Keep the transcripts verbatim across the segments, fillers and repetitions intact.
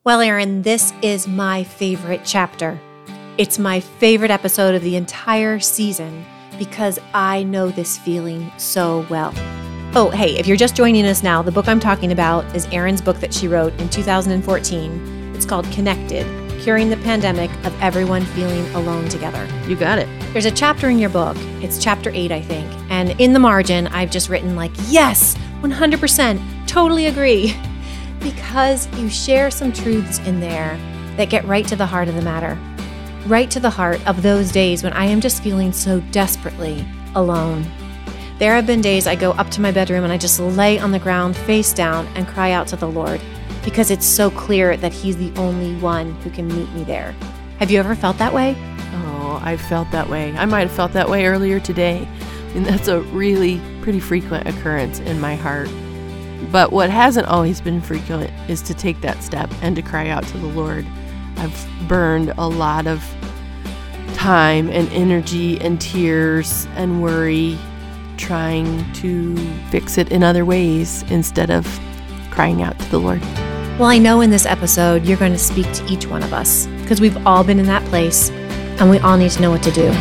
Well, Aaron, this is my favorite chapter. It's my favorite episode of the entire season because I know this feeling so well. Oh, hey, if you're just joining us now, the book I'm talking about is Erin's book that she wrote in two thousand fourteen. It's called Connected, Curing the Pandemic of Everyone Feeling Alone Together. You got it. There's a chapter in your book, it's chapter eight, I think, and in the margin, I've just written like, yes, one hundred percent, totally agree. Because you share some truths in there that get right to the heart of the matter. Right to the heart of those days when I am just feeling so desperately alone. There have been days I go up to my bedroom and I just lay on the ground face down and cry out to the Lord because it's so clear that He's the only one who can meet me there. Have you ever felt that way? Oh, I felt that way. I might have felt that way earlier today. And that's a really pretty frequent occurrence in my heart. But what hasn't always been frequent is to take that step and to cry out to the Lord. I've burned a lot of time and energy and tears and worry trying to fix it in other ways instead of crying out to the Lord. Well, I know in this episode you're going to speak to each one of us because we've all been in that place and we all need to know what to do.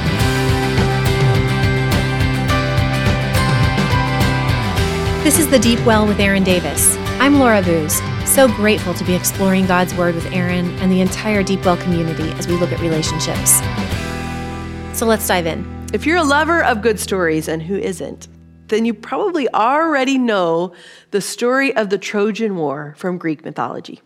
This is The Deep Well with Erin Davis. I'm Laura Boose, so grateful to be exploring God's Word with Erin and the entire Deep Well community as we look at relationships. So let's dive in. If you're a lover of good stories, and who isn't, then you probably already know the story of the Trojan War from Greek mythology.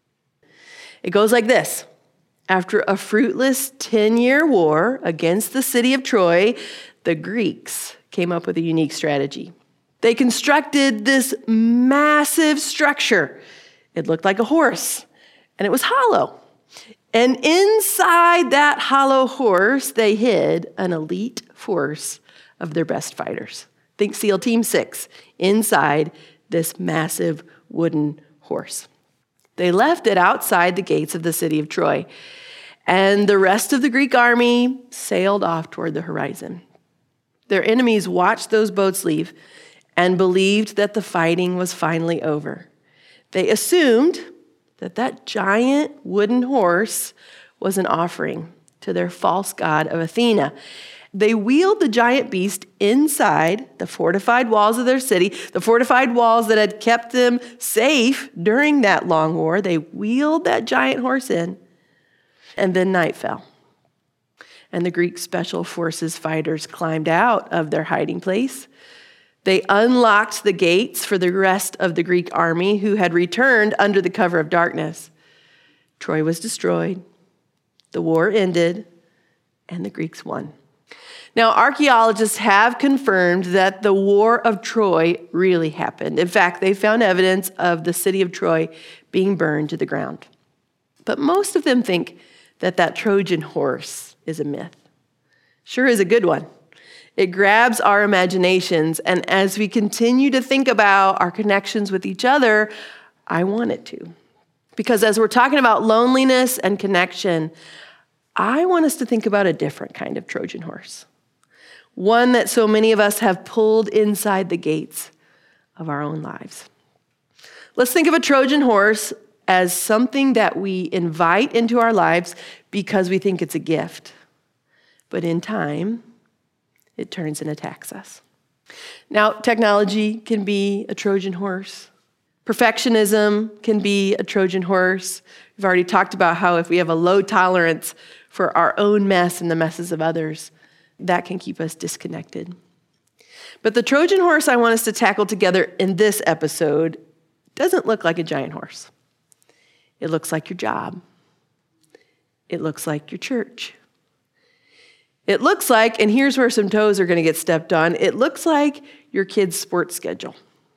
It goes like this. After a fruitless ten-year war against the city of Troy, the Greeks came up with a unique strategy. They constructed this massive structure. It looked like a horse, and it was hollow. And inside that hollow horse, they hid an elite force of their best fighters. Think SEAL Team six, inside this massive wooden horse. They left it outside the gates of the city of Troy, and the rest of the Greek army sailed off toward the horizon. Their enemies watched those boats leave and believed that the fighting was finally over. They assumed that that giant wooden horse was an offering to their false god of Athena. They wheeled the giant beast inside the fortified walls of their city, the fortified walls that had kept them safe during that long war. They wheeled that giant horse in, and then night fell. And the Greek special forces fighters climbed out of their hiding place. They unlocked the gates for the rest of the Greek army who had returned under the cover of darkness. Troy was destroyed, the war ended, and the Greeks won. Now, archaeologists have confirmed that the War of Troy really happened. In fact, they found evidence of the city of Troy being burned to the ground. But most of them think that that Trojan horse is a myth. Sure is a good one. It grabs our imaginations, and as we continue to think about our connections with each other, I want it to. Because as we're talking about loneliness and connection, I want us to think about a different kind of Trojan horse. One that so many of us have pulled inside the gates of our own lives. Let's think of a Trojan horse as something that we invite into our lives because we think it's a gift. But in time, it turns and attacks us. Now, technology can be a Trojan horse. Perfectionism can be a Trojan horse. We've already talked about how if we have a low tolerance for our own mess and the messes of others, that can keep us disconnected. But the Trojan horse I want us to tackle together in this episode doesn't look like a giant horse. It looks like your job. It looks like your church. It looks like, and here's where some toes are going to get stepped on, it looks like your kid's sports schedule.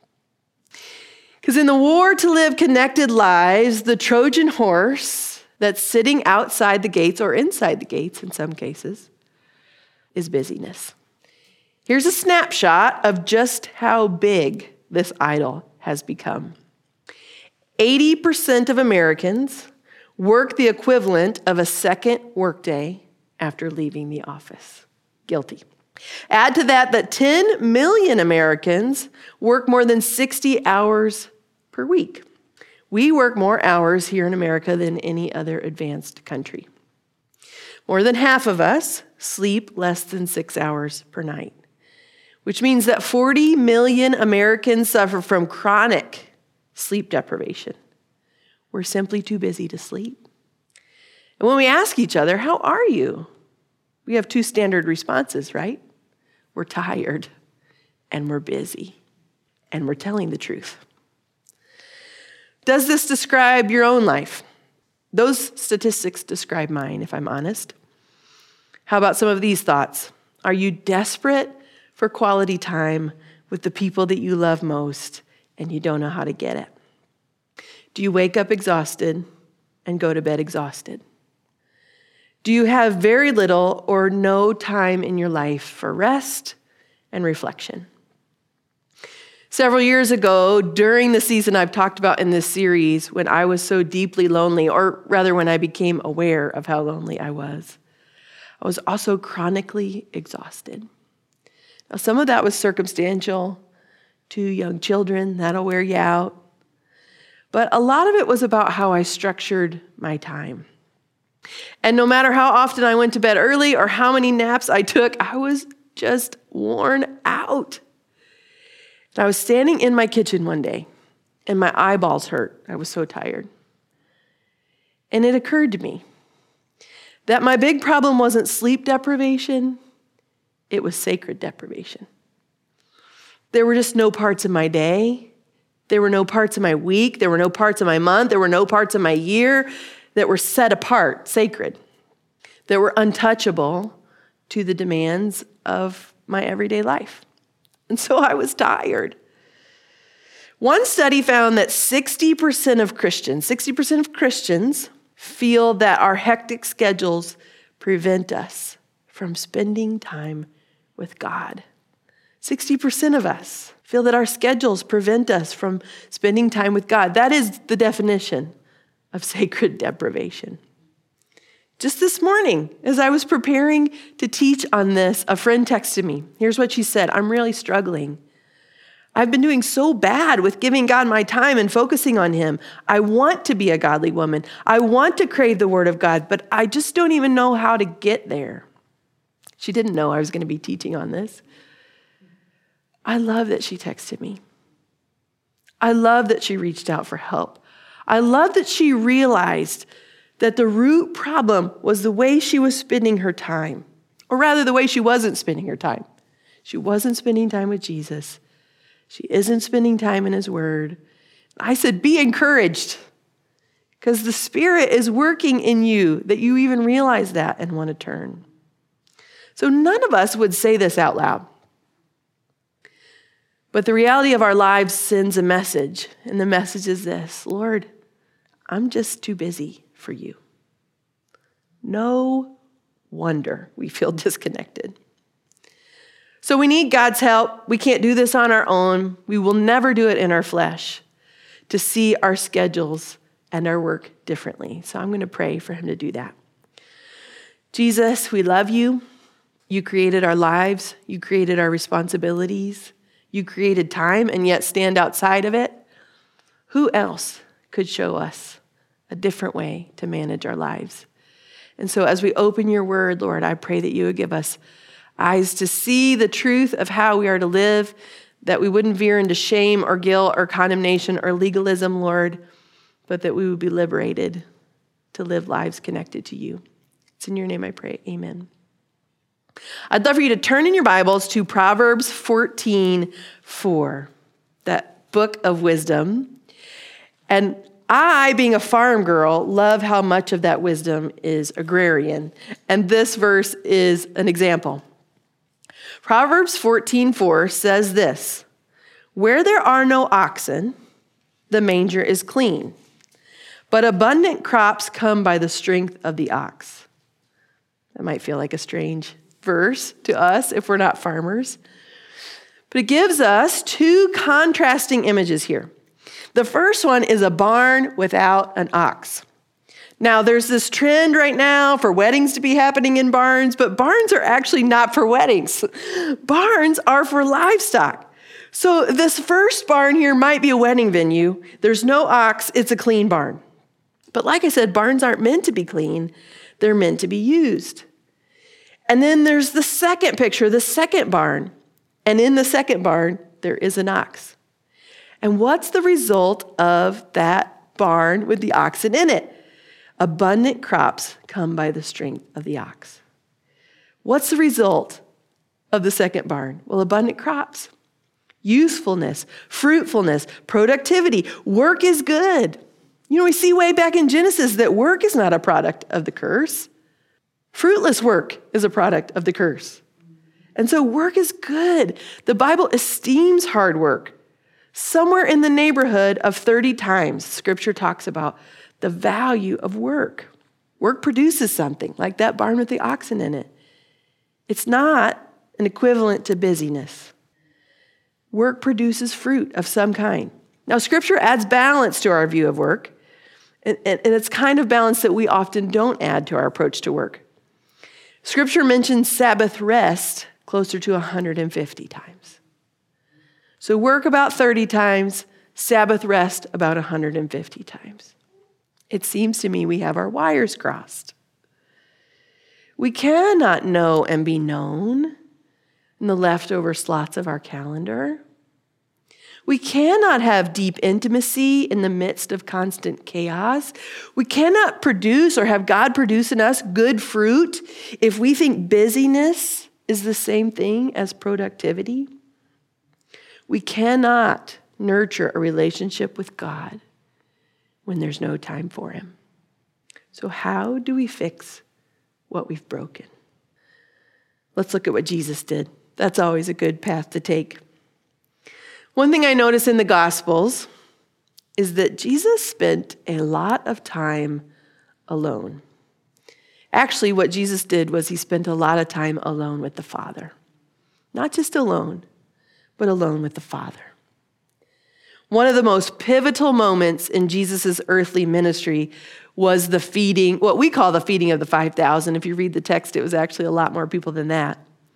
Because in the war to live connected lives, the Trojan horse that's sitting outside the gates or inside the gates in some cases is busyness. Here's a snapshot of just how big this idol has become. eighty percent of Americans work the equivalent of a second workday after leaving the office. Guilty. Add to that that ten million Americans work more than sixty hours per week. We work more hours here in America than any other advanced country. More than half of us sleep less than six hours per night, which means that forty million Americans suffer from chronic sleep deprivation. We're simply too busy to sleep. And when we ask each other, how are you? We have two standard responses, right? We're tired, and we're busy, and we're telling the truth. Does this describe your own life? Those statistics describe mine, if I'm honest. How about some of these thoughts? Are you desperate for quality time with the people that you love most, and you don't know how to get it? Do you wake up exhausted and go to bed exhausted? Do you have very little or no time in your life for rest and reflection? Several years ago, during the season I've talked about in this series, when I was so deeply lonely, or rather when I became aware of how lonely I was, I was also chronically exhausted. Now, some of that was circumstantial. Two young children, that'll wear you out. But a lot of it was about how I structured my time. And no matter how often I went to bed early or how many naps I took, I was just worn out. And I was standing in my kitchen one day, and my eyeballs hurt. I was so tired. And it occurred to me that my big problem wasn't sleep deprivation, it was sacred deprivation. There were just no parts of my day, there were no parts of my week, there were no parts of my month, there were no parts of my year that were set apart, sacred, that were untouchable to the demands of my everyday life. And so I was tired. One study found that sixty percent of Christians, sixty percent of Christians feel that our hectic schedules prevent us from spending time with God. sixty percent of us feel that our schedules prevent us from spending time with God. That is the definition of sacred deprivation. Just this morning, as I was preparing to teach on this, a friend texted me. Here's what she said: I'm really struggling. I've been doing so bad with giving God my time and focusing on Him. I want to be a godly woman. I want to crave the Word of God, but I just don't even know how to get there. She didn't know I was going to be teaching on this. I love that she texted me. I love that she reached out for help. I love that she realized that the root problem was the way she was spending her time, or rather the way she wasn't spending her time. She wasn't spending time with Jesus. She isn't spending time in His Word. I said, be encouraged, because the Spirit is working in you that you even realize that and want to turn. So none of us would say this out loud. But the reality of our lives sends a message, and the message is this: Lord, I'm just too busy for you. No wonder we feel disconnected. So we need God's help. We can't do this on our own. We will never do it in our flesh, to see our schedules and our work differently. So I'm going to pray for Him to do that. Jesus, we love you. You created our lives. You created our responsibilities. You created time and yet stand outside of it. Who else could show us a different way to manage our lives? And so as we open your word, Lord, I pray that you would give us eyes to see the truth of how we are to live, that we wouldn't veer into shame or guilt or condemnation or legalism, Lord, but that we would be liberated to live lives connected to you. It's in your name I pray. Amen. I'd love for you to turn in your Bibles to Proverbs fourteen four, that book of wisdom. And I, being a farm girl, love how much of that wisdom is agrarian. And this verse is an example. Proverbs fourteen four says this: where there are no oxen, the manger is clean, but abundant crops come by the strength of the ox. That might feel like a strange verse to us if we're not farmers. But it gives us two contrasting images here. The first one is a barn without an ox. Now, there's this trend right now for weddings to be happening in barns, but barns are actually not for weddings. Barns are for livestock. So this first barn here might be a wedding venue. There's no ox. It's a clean barn. But like I said, barns aren't meant to be clean. They're meant to be used. And then there's the second picture, the second barn. And in the second barn, there is an ox. And what's the result of that barn with the oxen in it? Abundant crops come by the strength of the ox. What's the result of the second barn? Well, abundant crops. Usefulness, fruitfulness, productivity. Work is good. You know, we see way back in Genesis that work is not a product of the curse. Fruitless work is a product of the curse. And so work is good. The Bible esteems hard work. Somewhere in the neighborhood of thirty times, Scripture talks about the value of work. Work produces something, like that barn with the oxen in it. It's not an equivalent to busyness. Work produces fruit of some kind. Now, Scripture adds balance to our view of work, and, and, and it's kind of balance that we often don't add to our approach to work. Scripture mentions Sabbath rest closer to one hundred fifty times. So work about thirty times, Sabbath rest about one hundred fifty times. It seems to me we have our wires crossed. We cannot know and be known in the leftover slots of our calendar. We cannot have deep intimacy in the midst of constant chaos. We cannot produce or have God produce in us good fruit if we think busyness is the same thing as productivity. We cannot nurture a relationship with God when there's no time for him. So how do we fix what we've broken? Let's look at what Jesus did. That's always a good path to take. One thing I notice in the Gospels is that Jesus spent a lot of time alone. Actually, what Jesus did was he spent a lot of time alone with the Father. Not just alone, but alone with the Father. One of the most pivotal moments in Jesus' earthly ministry was the feeding, what we call the feeding of the five thousand. If you read the text, it was actually a lot more people than that.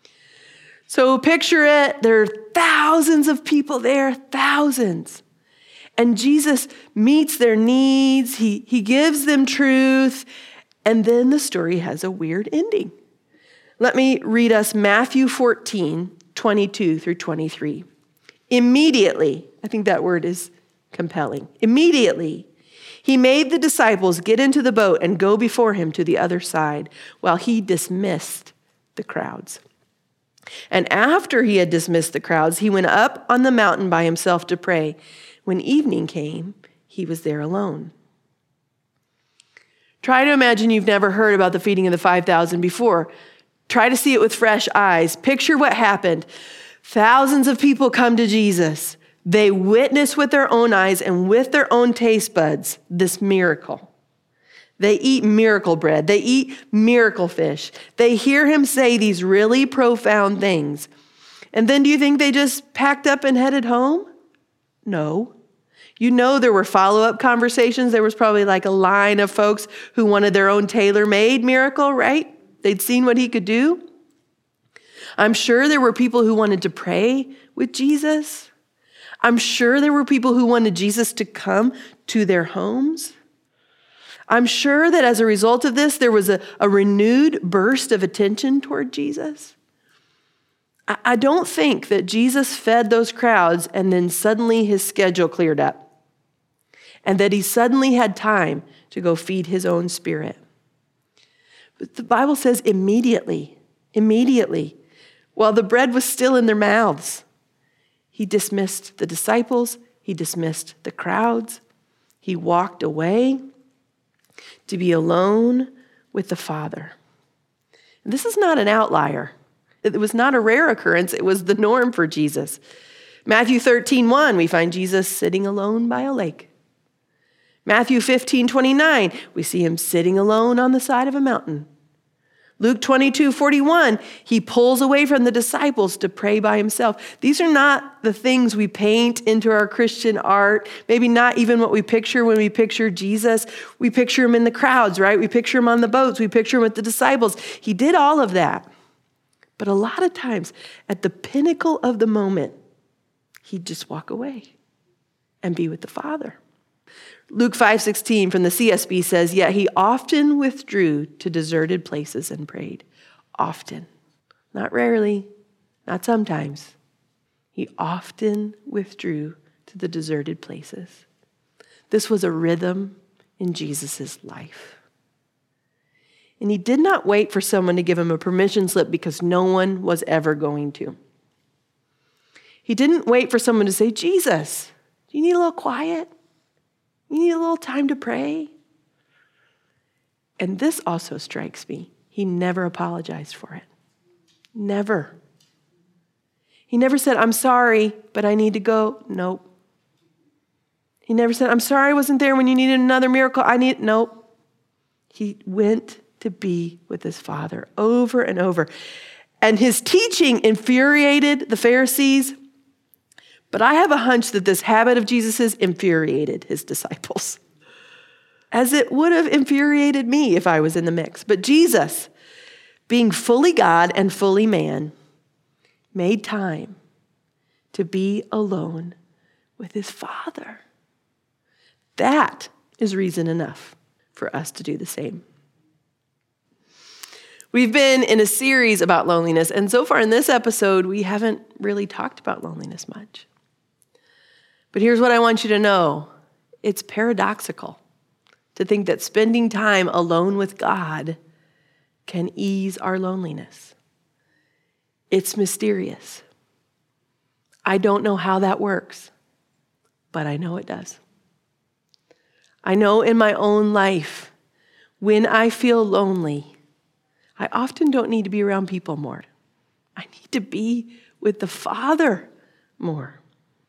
So picture it, there are thousands of people there, thousands. And Jesus meets their needs, he, he gives them truth, and then the story has a weird ending. Let me read us Matthew fourteen, twenty-two through twenty-three. Immediately, I think that word is compelling. Immediately, he made the disciples get into the boat and go before him to the other side while he dismissed the crowds. And after he had dismissed the crowds, he went up on the mountain by himself to pray. When evening came, he was there alone. Try to imagine you've never heard about the feeding of the five thousand before. Try to see it with fresh eyes. Picture what happened. Thousands of people come to Jesus. They witness with their own eyes and with their own taste buds this miracle. They eat miracle bread. They eat miracle fish. They hear him say these really profound things. And then do you think they just packed up and headed home? No. You know there were follow-up conversations. There was probably like a line of folks who wanted their own tailor-made miracle, right? They'd seen what he could do. I'm sure there were people who wanted to pray with Jesus. I'm sure there were people who wanted Jesus to come to their homes. I'm sure that as a result of this, there was a, a renewed burst of attention toward Jesus. I, I don't think that Jesus fed those crowds and then suddenly his schedule cleared up and that he suddenly had time to go feed his own spirit. But the Bible says immediately, immediately, while the bread was still in their mouths, he dismissed the disciples, he dismissed the crowds, he walked away to be alone with the Father. And this is not an outlier. It was not a rare occurrence. It was the norm for Jesus. Matthew thirteen one, we find Jesus sitting alone by a lake. Matthew fifteen twenty-nine, we see him sitting alone on the side of a mountain. Luke twenty-two forty-one, he pulls away from the disciples to pray by himself. These are not the things we paint into our Christian art, maybe not even what we picture when we picture Jesus. We picture him in the crowds, right? We picture him on the boats. We picture him with the disciples. He did all of that. But a lot of times, at the pinnacle of the moment, he'd just walk away and be with the Father. Luke five sixteen from the C S B says, yet he often withdrew to deserted places and prayed. Often. Not rarely, not sometimes. He often withdrew to the deserted places. This was a rhythm in Jesus' life. And he did not wait for someone to give him a permission slip because no one was ever going to. He didn't wait for someone to say, Jesus, do you need a little quiet? You need a little time to pray? And this also strikes me. He never apologized for it. Never. He never said, I'm sorry, but I need to go. Nope. He never said, I'm sorry I wasn't there when you needed another miracle. I need, nope. He went to be with his Father over and over. And his teaching infuriated the Pharisees, but I have a hunch that this habit of Jesus's infuriated his disciples, as it would have infuriated me if I was in the mix. But Jesus, being fully God and fully man, made time to be alone with his Father. That is reason enough for us to do the same. We've been in a series about loneliness, and so far in this episode, we haven't really talked about loneliness much. But here's what I want you to know. It's paradoxical to think that spending time alone with God can ease our loneliness. It's mysterious. I don't know how that works, but I know it does. I know in my own life, when I feel lonely, I often don't need to be around people more. I need to be with the Father more.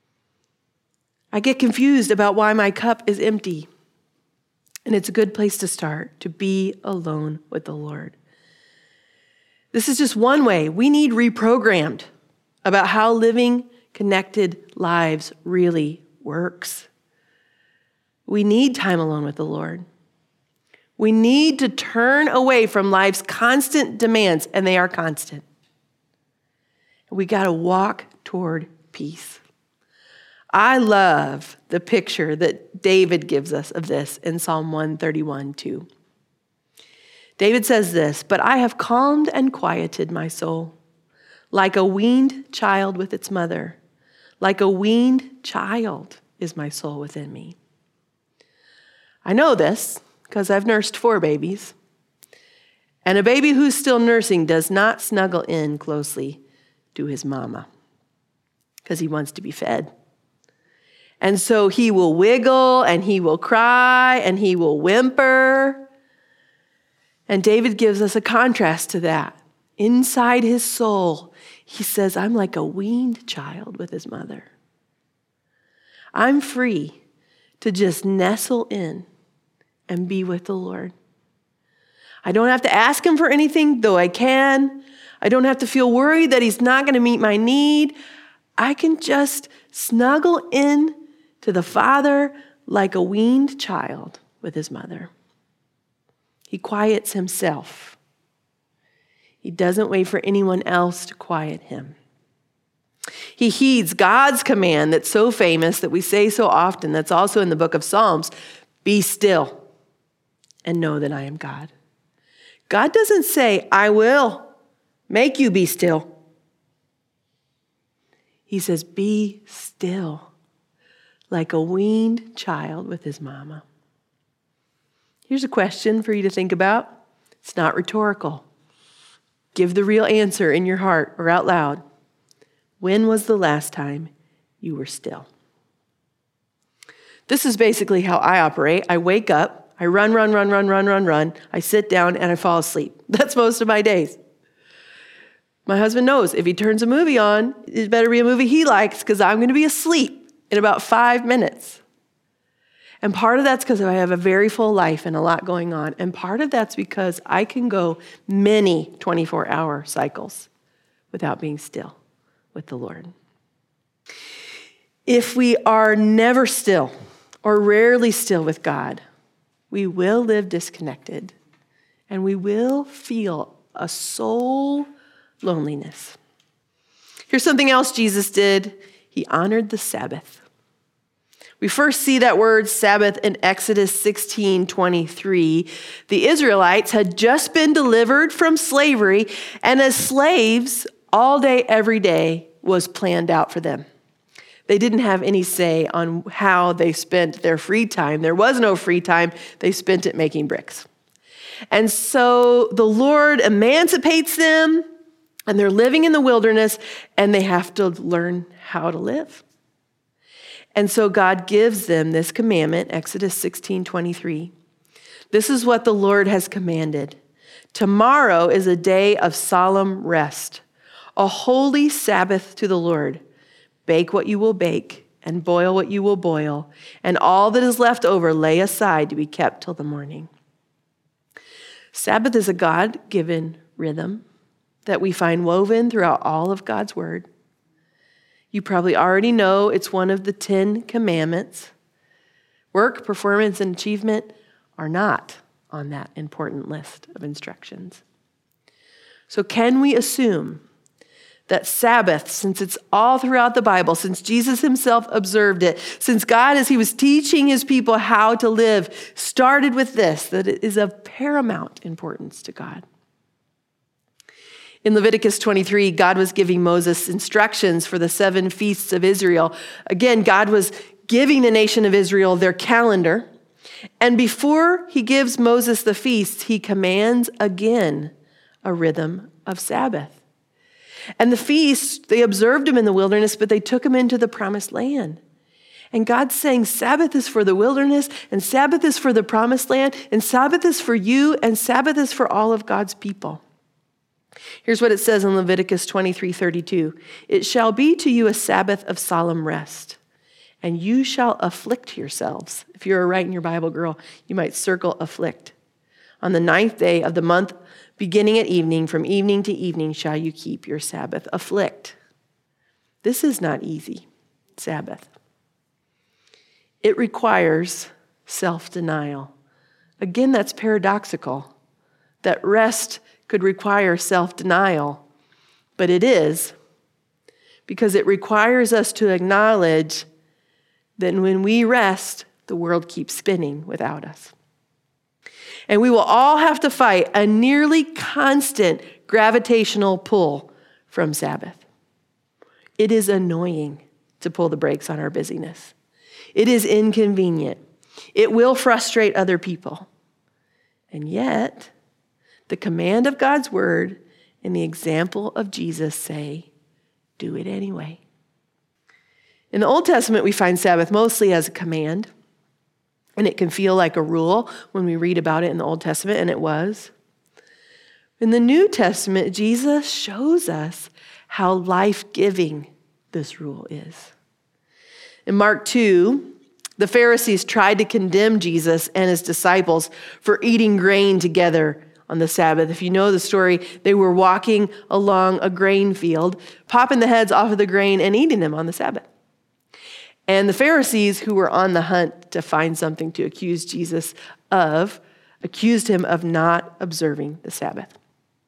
I get confused about why my cup is empty. And it's a good place to start, to be alone with the Lord. This is just one way. We need reprogrammed about how living connected lives really works. We need time alone with the Lord. We need to turn away from life's constant demands, and they are constant. We got to walk toward peace. I love the picture that David gives us of this in Psalm one thirty-one, two. David says this, but I have calmed and quieted my soul, like a weaned child with its mother. Like a weaned child is my soul within me. I know this because I've nursed four babies. And a baby who's still nursing does not snuggle in closely to his mama because he wants to be fed. And so he will wiggle and he will cry and he will whimper. And David gives us a contrast to that. Inside his soul, he says, I'm like a weaned child with his mother. I'm free to just nestle in and be with the Lord. I don't have to ask him for anything, though I can. I don't have to feel worried that he's not going to meet my need. I can just snuggle in to the Father like a weaned child with his mother. He quiets himself. He doesn't wait for anyone else to quiet him. He heeds God's command that's so famous that we say so often, that's also in the book of Psalms, be still and know that I am God. God doesn't say, I will make you be still. He says, be still, like a weaned child with his mama. Here's a question for you to think about. It's not rhetorical. Give the real answer in your heart or out loud. When was the last time you were still? This is basically how I operate. I wake up, I run, run, run, run, run, run, run. I sit down and I fall asleep. That's most of my days. My husband knows if he turns a movie on, it better be a movie he likes because I'm going to be asleep in about five minutes. And part of that's because I have a very full life and a lot going on. And part of that's because I can go many twenty-four hour cycles without being still with the Lord. If we are never still or rarely still with God, we will live disconnected and we will feel a soul loneliness. Here's something else Jesus did. He honored the Sabbath. We first see that word Sabbath in Exodus sixteen twenty-three. The Israelites had just been delivered from slavery, and as slaves, all day, every day was planned out for them. They didn't have any say on how they spent their free time. There was no free time. They spent it making bricks. And so the Lord emancipates them, and they're living in the wilderness, and they have to learn how to live. And so God gives them this commandment, Exodus sixteen twenty-three. This is what the Lord has commanded. Tomorrow is a day of solemn rest, a holy Sabbath to the Lord. Bake what you will bake, and boil what you will boil, and all that is left over lay aside to be kept till the morning. Sabbath is a God-given rhythm that we find woven throughout all of God's word. You probably already know it's one of the Ten Commandments. Work, performance, and achievement are not on that important list of instructions. So can we assume that Sabbath, since it's all throughout the Bible, since Jesus himself observed it, since God, as he was teaching his people how to live, started with this, that it is of paramount importance to God? In Leviticus twenty-three, God was giving Moses instructions for the seven feasts of Israel. Again, God was giving the nation of Israel their calendar. And before he gives Moses the feasts, he commands again a rhythm of Sabbath. And the feasts, they observed them in the wilderness, but they took them into the promised land. And God's saying Sabbath is for the wilderness, and Sabbath is for the promised land, and Sabbath is for you, and Sabbath is for all of God's people. Here's what it says in Leviticus twenty-three thirty-two. It shall be to you a Sabbath of solemn rest, and you shall afflict yourselves. If you're a writing your Bible girl, you might circle afflict. On the ninth day of the month, beginning at evening, from evening to evening shall you keep your Sabbath. Afflict. This is not easy, Sabbath. It requires self-denial. Again, that's paradoxical, that rest could require self-denial, but it is, because it requires us to acknowledge that when we rest, the world keeps spinning without us. And we will all have to fight a nearly constant gravitational pull from Sabbath. It is annoying to pull the brakes on our busyness. It is inconvenient. It will frustrate other people. And yet, the command of God's word and the example of Jesus say, do it anyway. In the Old Testament, we find Sabbath mostly as a command, and it can feel like a rule when we read about it in the Old Testament, and it was. In the New Testament, Jesus shows us how life-giving this rule is. In Mark two, the Pharisees tried to condemn Jesus and his disciples for eating grain together on the Sabbath. If you know the story, they were walking along a grain field, popping the heads off of the grain and eating them on the Sabbath. And the Pharisees, who were on the hunt to find something to accuse Jesus of, accused him of not observing the Sabbath.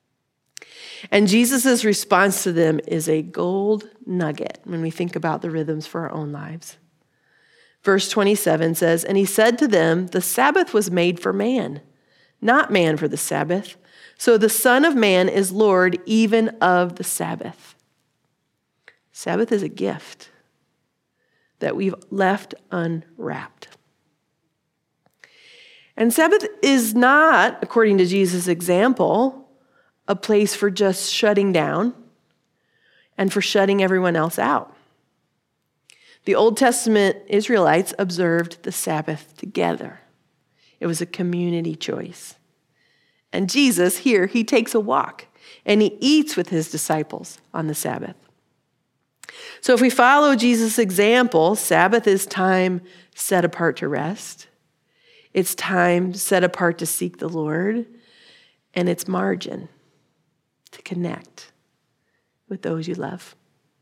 And Jesus' response to them is a gold nugget when we think about the rhythms for our own lives. Verse twenty-seven says, and he said to them, the Sabbath was made for man, not man for the Sabbath. So the Son of Man is Lord even of the Sabbath. Sabbath is a gift that we've left unwrapped. And Sabbath is not, according to Jesus' example, a place for just shutting down and for shutting everyone else out. The Old Testament Israelites observed the Sabbath together. It was a community choice. And Jesus, here, he takes a walk and he eats with his disciples on the Sabbath. So if we follow Jesus' example, Sabbath is time set apart to rest. It's time set apart to seek the Lord. And it's margin to connect with those you love.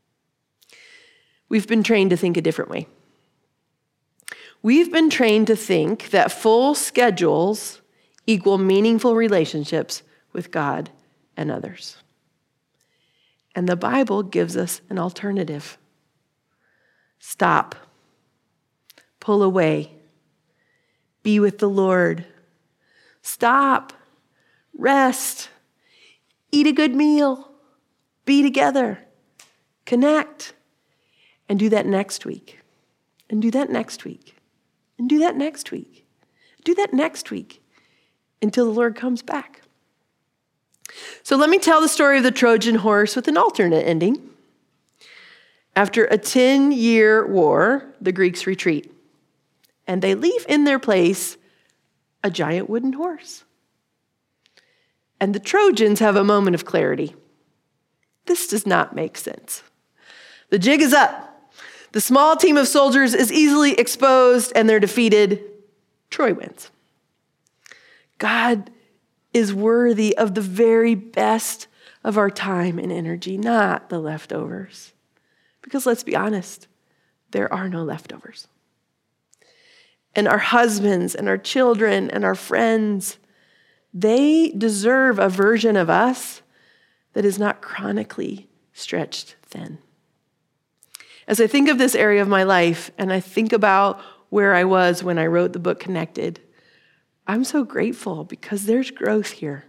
We've been trained to think a different way. We've been trained to think that full schedules equal meaningful relationships with God and others. And the Bible gives us an alternative. Stop. Pull away. Be with the Lord. Stop. Rest. Eat a good meal. Be together. Connect. And do that next week. And do that next week. And do that next week. Do that next week until the Lord comes back. So let me tell the story of the Trojan horse with an alternate ending. After a ten-year war, the Greeks retreat, and they leave in their place a giant wooden horse. And the Trojans have a moment of clarity. This does not make sense. The jig is up. The small team of soldiers is easily exposed, and they're defeated. Troy wins. God is worthy of the very best of our time and energy, not the leftovers. Because let's be honest, there are no leftovers. And our husbands and our children and our friends, they deserve a version of us that is not chronically stretched thin. As I think of this area of my life and I think about where I was when I wrote the book Connected, I'm so grateful because there's growth here.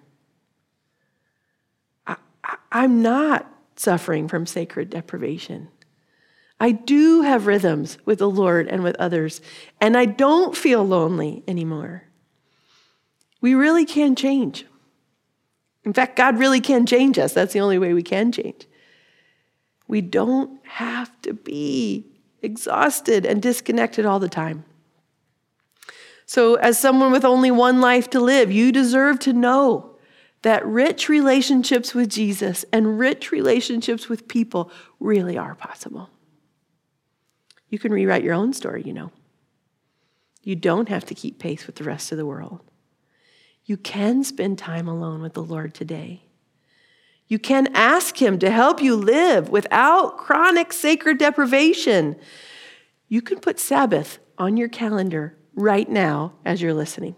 I, I, I'm not suffering from sacred deprivation. I do have rhythms with the Lord and with others, and I don't feel lonely anymore. We really can change. In fact, God really can change us. That's the only way we can change. We don't have to be exhausted and disconnected all the time. So as someone with only one life to live, you deserve to know that rich relationships with Jesus and rich relationships with people really are possible. You can rewrite your own story, you know. You don't have to keep pace with the rest of the world. You can spend time alone with the Lord today. You can ask him to help you live without chronic sacred deprivation. You can put Sabbath on your calendar right now as you're listening.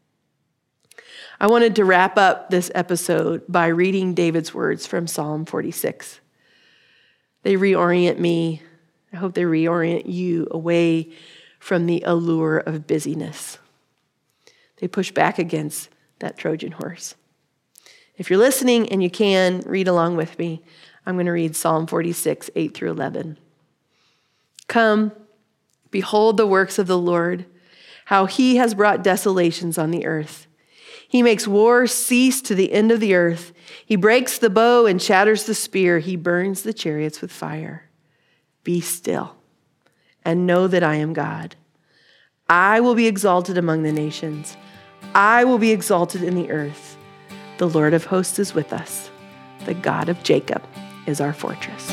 I wanted to wrap up this episode by reading David's words from Psalm forty-six. They reorient me. I hope they reorient you away from the allure of busyness. They push back against that Trojan horse. If you're listening and you can, read along with me. I'm going to read Psalm forty-six, eight through eleven. Come, behold the works of the Lord, how he has brought desolations on the earth. He makes war cease to the end of the earth. He breaks the bow and shatters the spear. He burns the chariots with fire. Be still and know that I am God. I will be exalted among the nations. I will be exalted in the earth. The Lord of hosts is with us. The God of Jacob is our fortress.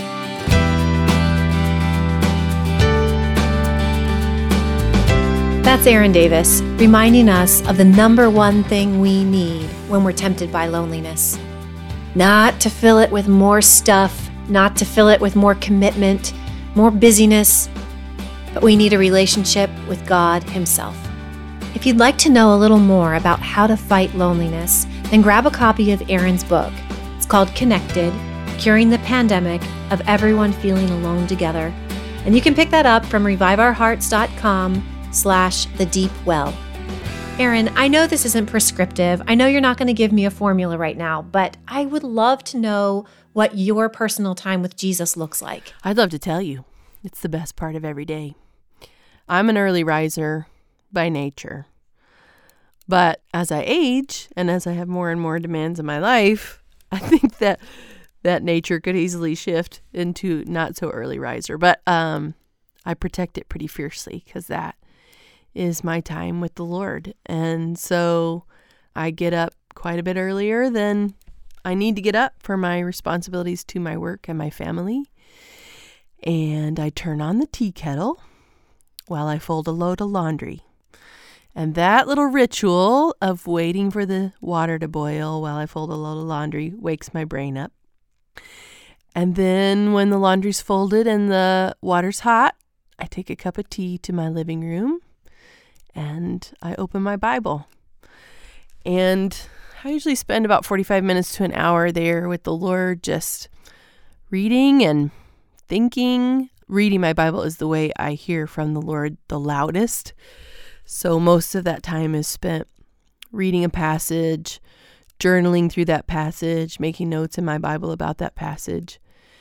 That's Erin Davis, reminding us of the number one thing we need when we're tempted by loneliness. Not to fill it with more stuff, not to fill it with more commitment, more busyness, but we need a relationship with God himself. If you'd like to know a little more about how to fight loneliness, then grab a copy of Erin's book. It's called Connected, Curing the Pandemic of Everyone Feeling Alone Together. And you can pick that up from reviveourhearts.com slash the deep well. Erin, I know this isn't prescriptive. I know you're not going to give me a formula right now, but I would love to know what your personal time with Jesus looks like. I'd love to tell you. It's the best part of every day. I'm an early riser by nature. But as I age and as I have more and more demands in my life, I think that that nature could easily shift into not so early riser. But um, I protect it pretty fiercely because that is my time with the Lord. And so I get up quite a bit earlier than I need to get up for my responsibilities to my work and my family. And I turn on the tea kettle while I fold a load of laundry. And that little ritual of waiting for the water to boil while I fold a load of laundry wakes my brain up. And then when the laundry's folded and the water's hot, I take a cup of tea to my living room and I open my Bible. And I usually spend about forty-five minutes to an hour there with the Lord, just reading and thinking, reading my Bible is the way I hear from the Lord the loudest. So most of that time is spent reading a passage, journaling through that passage, making notes in my Bible about that passage.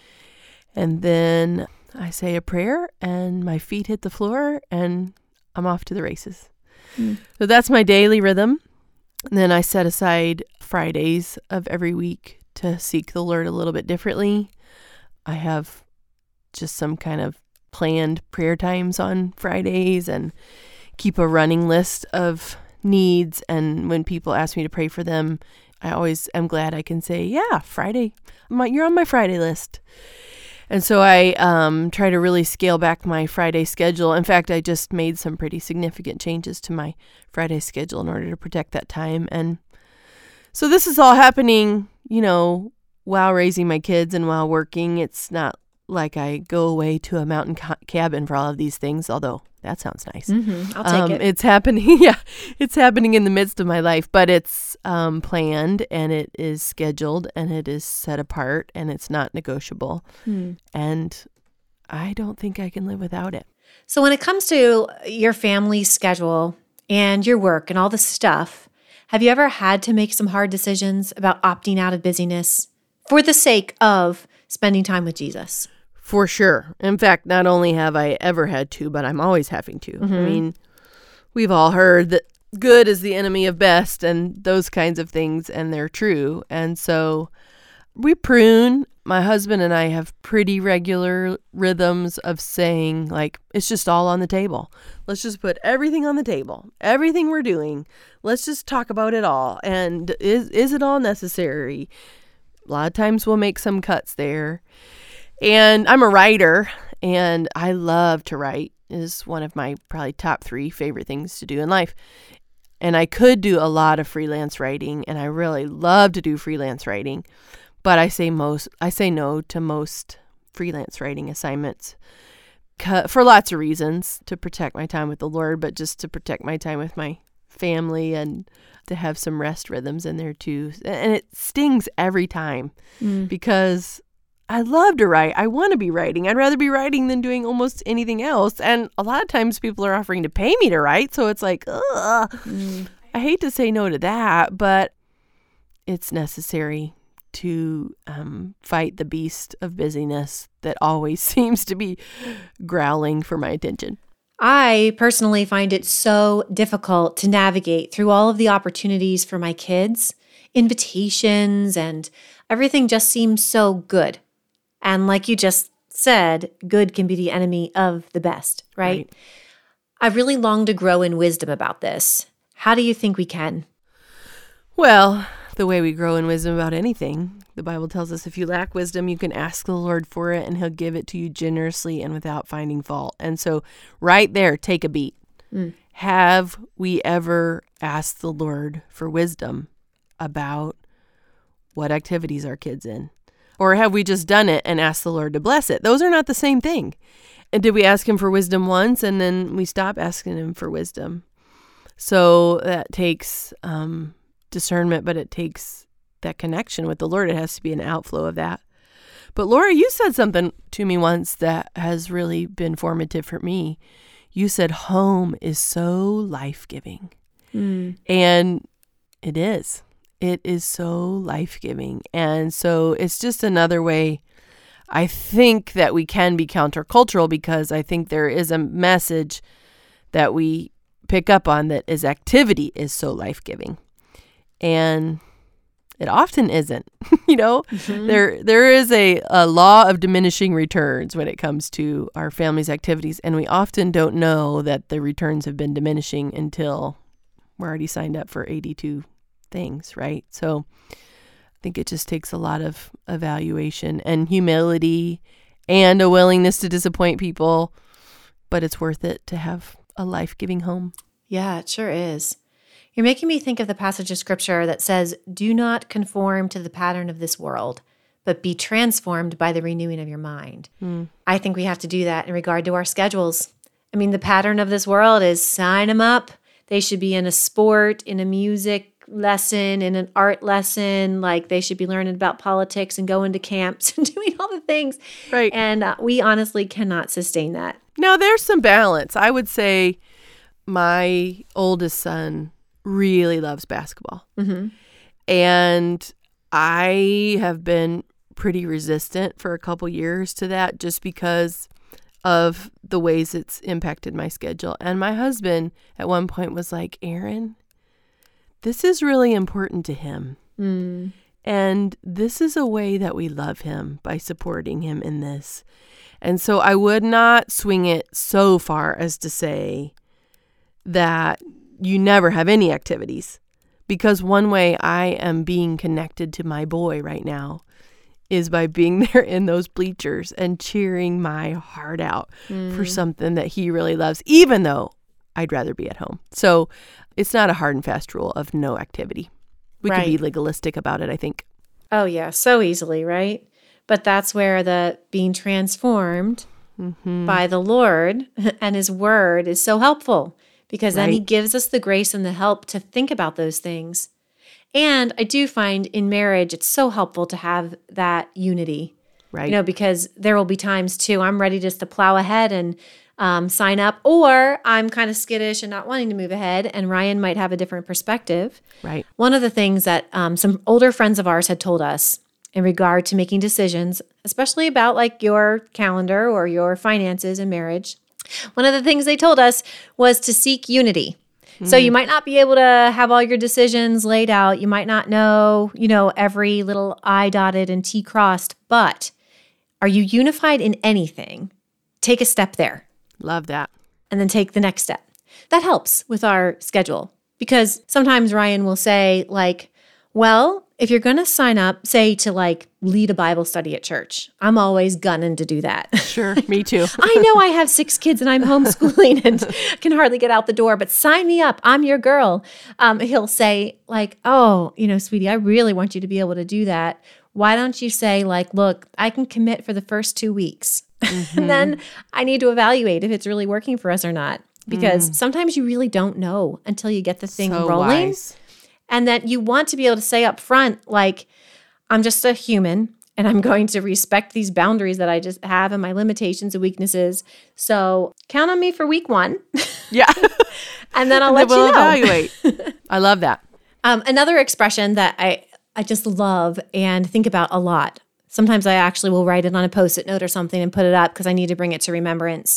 And then I say a prayer and my feet hit the floor and I'm off to the races. Mm. So that's my daily rhythm. And then I set aside Fridays of every week to seek the Lord a little bit differently. I have just some kind of planned prayer times on Fridays and keep a running list of needs. And when people ask me to pray for them, I always am glad I can say, yeah, Friday, my, you're on my Friday list. And so I um, try to really scale back my Friday schedule. In fact, I just made some pretty significant changes to my Friday schedule in order to protect that time. And so this is all happening, you know, while raising my kids and while working. It's not like I go away to a mountain ca- cabin for all of these things, although that sounds nice. Mm-hmm. I'll take um, it. It's happening. Yeah, it's happening in the midst of my life, but it's um, planned and it is scheduled and it is set apart and it's not negotiable. Mm. And I don't think I can live without it. So when it comes to your family schedule and your work and all the stuff, have you ever had to make some hard decisions about opting out of busyness for the sake of spending time with Jesus? For sure. In fact, not only have I ever had to, but I'm always having to. Mm-hmm. I mean, we've all heard that good is the enemy of best and those kinds of things, and they're true. And so we prune. My husband and I have pretty regular rhythms of saying, like, it's just all on the table. Let's just put everything on the table. Everything we're doing, let's just talk about it all. And is is it all necessary? A lot of times we'll make some cuts there. And I'm a writer, and I love to write. It is one of my probably top three favorite things to do in life. And I could do a lot of freelance writing, and I really love to do freelance writing. But I say most, I say no to most freelance writing assignments for lots of reasons, to protect my time with the Lord, but just to protect my time with my family and to have some rest rhythms in there too. And it stings every time mm. because I love to write. I want to be writing. I'd rather be writing than doing almost anything else. And a lot of times people are offering to pay me to write. So it's like, ugh. Mm. I hate to say no to that, but it's necessary to um, fight the beast of busyness that always seems to be growling for my attention. I personally find it so difficult to navigate through all of the opportunities for my kids, invitations, and everything just seems so good. And like you just said, good can be the enemy of the best, right? right? I really long to grow in wisdom about this. How do you think we can? Well, the way we grow in wisdom about anything, the Bible tells us if you lack wisdom, you can ask the Lord for it and he'll give it to you generously and without finding fault. And so right there, take a beat. Mm. Have we ever asked the Lord for wisdom about what activities our kids in? Or have we just done it and asked the Lord to bless it? Those are not the same thing. And did we ask him for wisdom once and then we stop asking him for wisdom? So that takes um, discernment, but it takes that connection with the Lord. It has to be an outflow of that. But Laura, you said something to me once that has really been formative for me. You said home is so life-giving. Mm. And it is. It is so life-giving. And so it's just another way, I think, that we can be countercultural, because I think there is a message that we pick up on that is activity is so life-giving. And it often isn't. you know, mm-hmm. there there is a, a law of diminishing returns when it comes to our family's activities. And we often don't know that the returns have been diminishing until we're already signed up for eighty-two things, right? So I think it just takes a lot of evaluation and humility and a willingness to disappoint people, but it's worth it to have a life-giving home. Yeah, it sure is. You're making me think of the passage of scripture that says, do not conform to the pattern of this world, but be transformed by the renewing of your mind. Mm. I think we have to do that in regard to our schedules. I mean, the pattern of this world is sign them up. They should be in a sport, in a music lesson, in an art lesson. Like they should be learning about politics and going to camps and doing all the things. Right. And uh, we honestly cannot sustain that. Now, there's some balance. I would say my oldest son really loves basketball. Mm-hmm. And I have been pretty resistant for a couple years to that just because of the ways it's impacted my schedule. And my husband at one point was like, Erin, this is really important to him. Mm. And this is a way that we love him by supporting him in this. And so I would not swing it so far as to say that you never have any activities. Because one way I am being connected to my boy right now is by being there in those bleachers and cheering my heart out mm. for something that he really loves, even though I'd rather be at home. So it's not a hard and fast rule of no activity. We right. can be legalistic about it, I think. Oh, yeah, so easily, right? But that's where the being transformed mm-hmm. by the Lord and his word is so helpful, because then right. he gives us the grace and the help to think about those things. And I do find in marriage, it's so helpful to have that unity, right? You know, because there will be times too, I'm ready just to plow ahead and um, sign up, or I'm kind of skittish and not wanting to move ahead, and Ryan might have a different perspective. Right. One of the things that um, some older friends of ours had told us in regard to making decisions, especially about like your calendar or your finances in marriage, one of the things they told us was to seek unity. So you might not be able to have all your decisions laid out. You might not know, you know, every little I dotted and T crossed, but are you unified in anything? Take a step there. Love that. And then take the next step. That helps with our schedule, because sometimes Ryan will say like, well, if you're going to sign up, say to like lead a Bible study at church, I'm always gunning to do that. Sure, me too. I know I have six kids and I'm homeschooling and can hardly get out the door, but sign me up. I'm your girl. Um, he'll say like, oh, you know, sweetie, I really want you to be able to do that. Why don't you say like, look, I can commit for the first two weeks. Mm-hmm. And then I need to evaluate if it's really working for us or not. Because mm. sometimes you really don't know until you get the thing so rolling. Wise. And that you want to be able to say up front, like, I'm just a human and I'm going to respect these boundaries that I just have and my limitations and weaknesses. So count on me for week one. Yeah. And then I'll and let then we'll you know. Evaluate. I love that. Um, another expression that I, I just love and think about a lot. Sometimes I actually will write it on a Post-it note or something and put it up because I need to bring it to remembrance,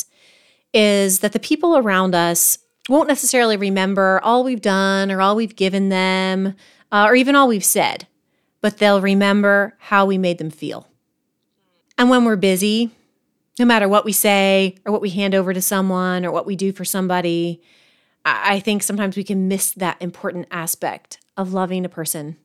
is that the people around us won't necessarily remember all we've done or all we've given them uh, or even all we've said, but they'll remember how we made them feel. And when we're busy, no matter what we say or what we hand over to someone or what we do for somebody, I, I think sometimes we can miss that important aspect of loving a person.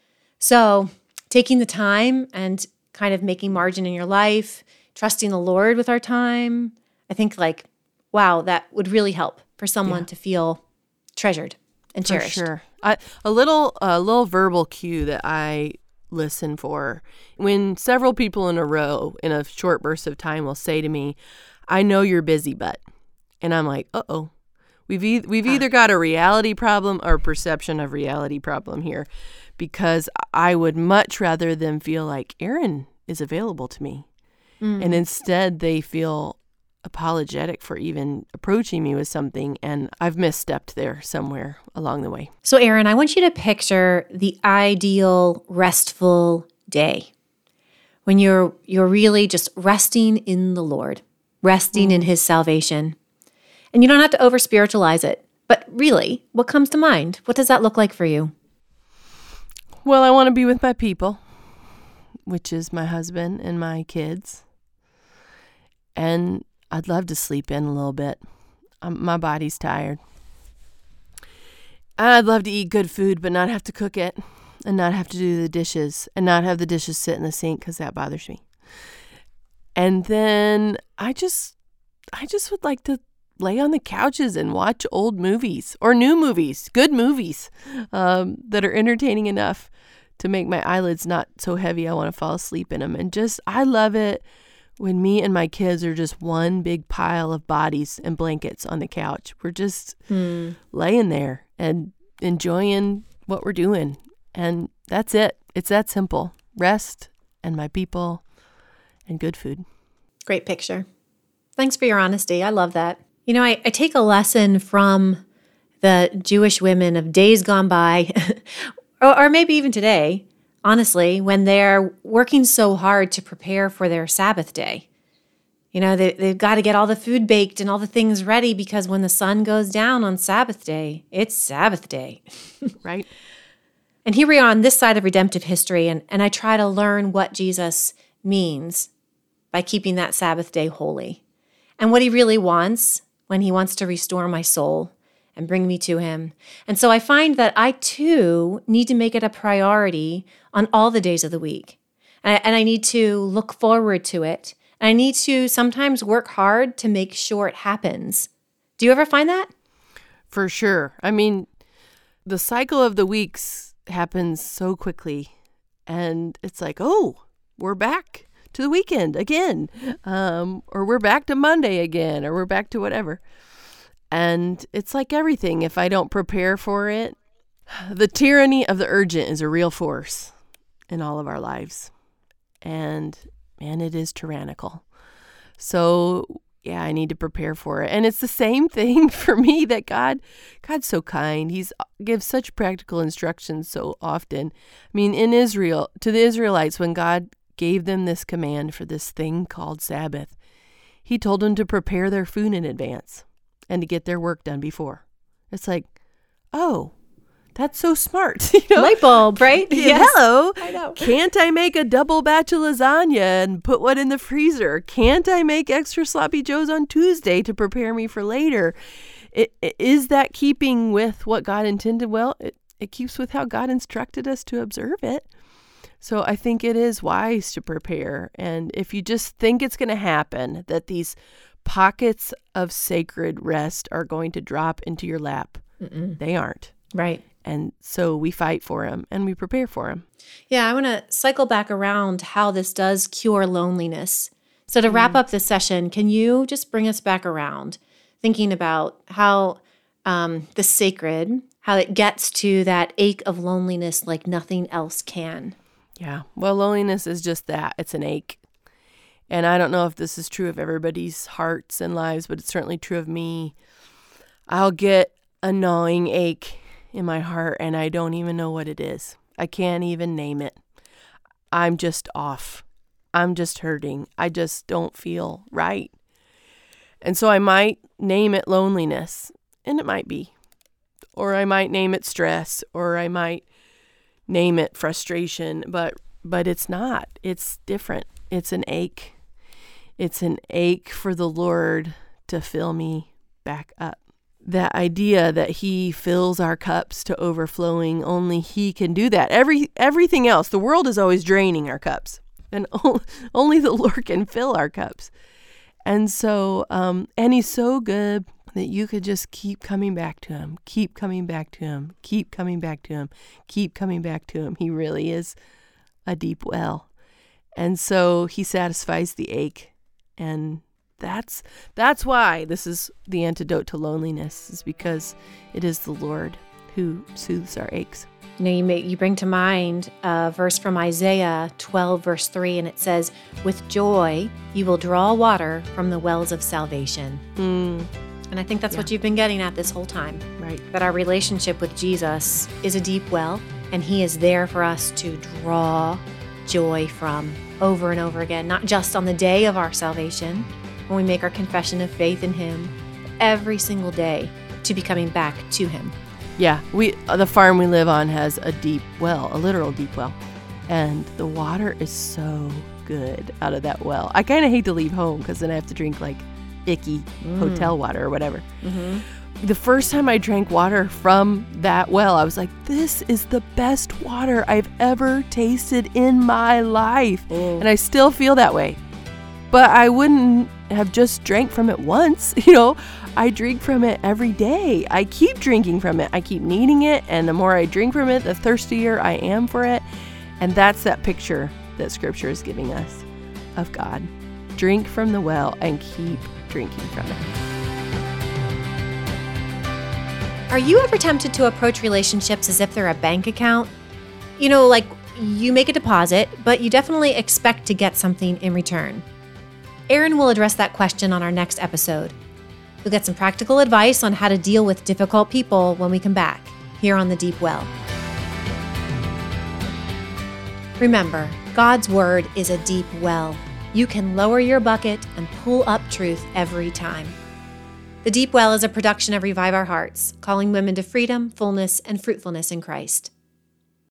So taking the time and kind of making margin in your life, trusting the Lord with our time, I think like, wow, that would really help for someone yeah. to feel treasured and cherished. For sure. I, a little a little verbal cue that I listen for when several people in a row in a short burst of time will say to me, I know you're busy, but, and I'm like, uh-oh, we've, e- we've ah. either got a reality problem or a perception of reality problem here, because I would much rather them feel like Erin is available to me. Mm. And instead they feel apologetic for even approaching me with something, and I've misstepped there somewhere along the way. So Erin, I want you to picture the ideal restful day when you're you're really just resting in the Lord, resting mm. in his salvation. And you don't have to over spiritualize it, but really, what comes to mind? What does that look like for you? Well, I want to be with my people, which is my husband and my kids. And I'd love to sleep in a little bit. Um, my body's tired. I'd love to eat good food, but not have to cook it and not have to do the dishes and not have the dishes sit in the sink because that bothers me. And then I just, I just would like to lay on the couches and watch old movies or new movies, good movies um, that are entertaining enough to make my eyelids not so heavy I want to fall asleep in them. And just, I love it when me and my kids are just one big pile of bodies and blankets on the couch. We're just hmm. laying there and enjoying what we're doing. And that's it. It's that simple. Rest and my people and good food. Great picture. Thanks for your honesty. I love that. You know, I, I take a lesson from the Jewish women of days gone by, or, or maybe even today, honestly, when they're working so hard to prepare for their Sabbath day. You know, they, they've got to get all the food baked and all the things ready because when the sun goes down on Sabbath day, it's Sabbath day. Right. And here we are on this side of redemptive history, and, and I try to learn what Jesus means by keeping that Sabbath day holy and what he really wants when he wants to restore my soul and bring me to him. And so I find that I too need to make it a priority on all the days of the week. And I, and I need to look forward to it. And I need to sometimes work hard to make sure it happens. Do you ever find that? For sure. I mean, the cycle of the weeks happens so quickly. And it's like, oh, we're back to the weekend again. Um, or we're back to Monday again. Or we're back to whatever. And it's like everything. If I don't prepare for it, the tyranny of the urgent is a real force in all of our lives. And man, it is tyrannical. So yeah, I need to prepare for it. And it's the same thing for me that God, God's so kind. He's gives such practical instructions so often. I mean, in Israel, to the Israelites, when God gave them this command for this thing called Sabbath, he told them to prepare their food in advance and to get their work done before. It's like, oh, that's so smart. You know? Light bulb, right? Yes. Hello. I know. Can't I make a double batch of lasagna and put one in the freezer? Can't I make extra sloppy joes on Tuesday to prepare me for later? It, it, is that keeping with what God intended? Well, it, it keeps with how God instructed us to observe it. So I think it is wise to prepare. And if you just think it's going to happen, that these pockets of sacred rest are going to drop into your lap, Mm-mm. they aren't. Right. And so we fight for them and we prepare for them. Yeah, I want to cycle back around how this does cure loneliness. So to wrap mm. up this session, can you just bring us back around thinking about how um, the sacred, how it gets to that ache of loneliness like nothing else can? Yeah, well, loneliness is just that. It's an ache. And I don't know if this is true of everybody's hearts and lives, but it's certainly true of me. I'll get a gnawing ache in my heart, and I don't even know what it is. I can't even name it. I'm just off. I'm just hurting. I just don't feel right. And so I might name it loneliness, and it might be. Or I might name it stress, or I might name it frustration, but but it's not. It's different. It's an ache. It's an ache for the Lord to fill me back up. That idea that he fills our cups to overflowing, only he can do that. Every everything else, the world is always draining our cups, and only the Lord can fill our cups. And so, um, and he's so good that you could just keep coming back to him, keep coming back to him, keep coming back to him, keep coming back to him. He really is a deep well. And so he satisfies the ache. And that's that's why this is the antidote to loneliness, is because it is the Lord who soothes our aches. You know, you make, you bring to mind a verse from Isaiah twelve, verse three, and it says, "With joy you will draw water from the wells of salvation." Mm. And I think that's yeah. what you've been getting at this whole time. Right. That our relationship with Jesus is a deep well, and he is there for us to draw joy from over and over again, not just on the day of our salvation, when we make our confession of faith in him, every single day to be coming back to him. Yeah, we the farm we live on has a deep well, a literal deep well, and the water is so good out of that well. I kind of hate to leave home because then I have to drink like icky mm. hotel water or whatever. Mm-hmm. The first time I drank water from that well, I was like, this is the best water I've ever tasted in my life. Mm. And I still feel that way. But I wouldn't have just drank from it once. You know, I drink from it every day. I keep drinking from it. I keep needing it. And the more I drink from it, the thirstier I am for it. And that's that picture that Scripture is giving us of God. Drink from the well and keep drinking from it. Are you ever tempted to approach relationships as if they're a bank account? You know, like you make a deposit, but you definitely expect to get something in return? Erin will address that question on our next episode. You'll get some practical advice on how to deal with difficult people when we come back, here on The Deep Well. Remember, God's Word is a deep well. You can lower your bucket and pull up truth every time. The Deep Well is a production of Revive Our Hearts, calling women to freedom, fullness, and fruitfulness in Christ.